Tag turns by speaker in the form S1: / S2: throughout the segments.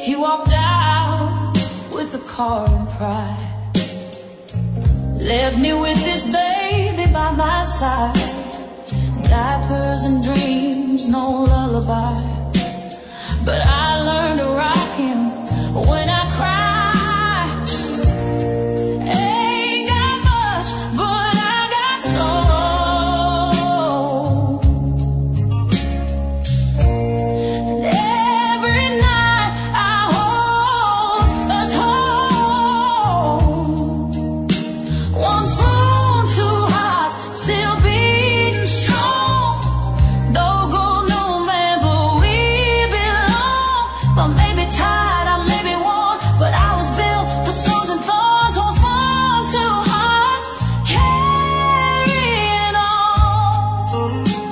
S1: He walked out with the car and pride, left me with this baby by my side. Diapers and dreams, no lullaby, but I learned to rock him when I cry. Ain't got much, but I got soul. And every night I hold us home. One spoon, two hearts, still beating strong. No gold, no man, but we belong. But maybe tired, I may be worn, but I was built for stones and thorns. Holds on to hearts, carrying on.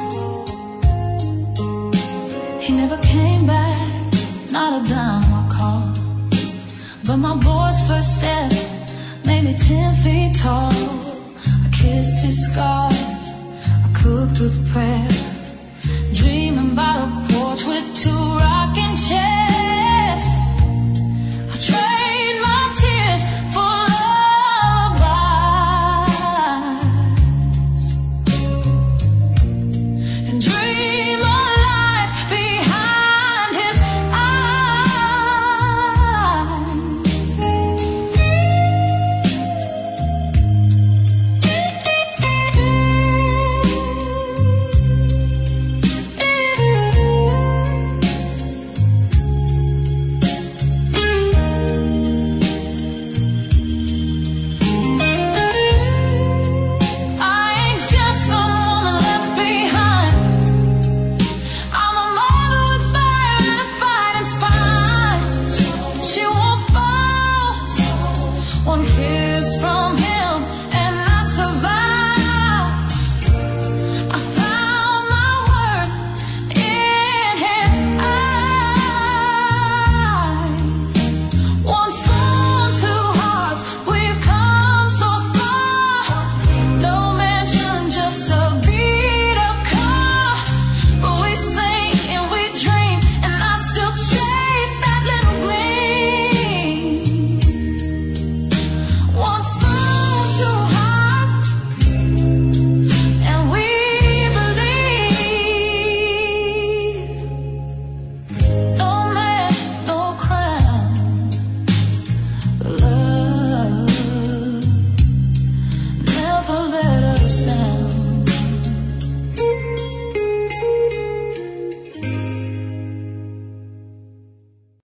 S1: He never came back, not a dime I called, but my boy's first step made me 10 feet tall. I kissed his scars, I cooked with prayer, dreaming about a